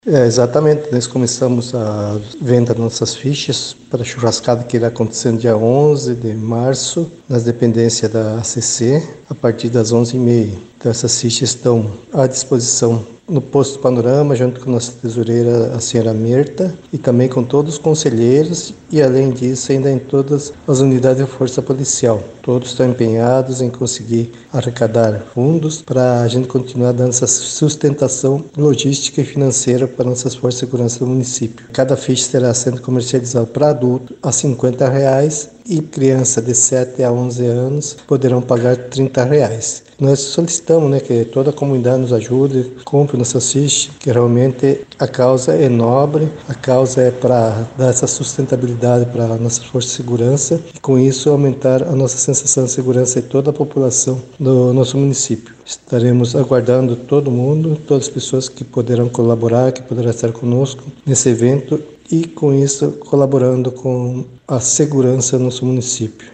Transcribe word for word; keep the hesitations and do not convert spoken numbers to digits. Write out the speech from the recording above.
É, exatamente, nós começamos a venda das nossas fichas para a churrascada que irá acontecer no dia onze de março, nas dependências da A C C, a partir das onze e meia. Então essas fichas estão à disposição no posto Panorama, junto com a nossa tesoureira, a senhora Mirta, e também com todos os conselheiros, e além disso ainda em todas as unidades da Força Policial. Todos estão empenhados em conseguir arrecadar fundos para a gente continuar dando essa sustentação logística e financeira para nossas forças de segurança do município. Cada ficha estará sendo comercializada para adulto a cinquenta reais e criança de sete a onze anos poderão pagar trinta reais. Nós solicitamos, né, que toda a comunidade nos ajude, compre nossas fichas, que realmente a causa é nobre, a causa é para dar essa sustentabilidade para a nossa força de segurança e com isso aumentar a nossa sensação de segurança em toda a população do nosso município. Estaremos aguardando todo mundo, todas as pessoas que poderão colaborar, que poderão estar conosco nesse evento e com isso colaborando com a segurança no nosso município.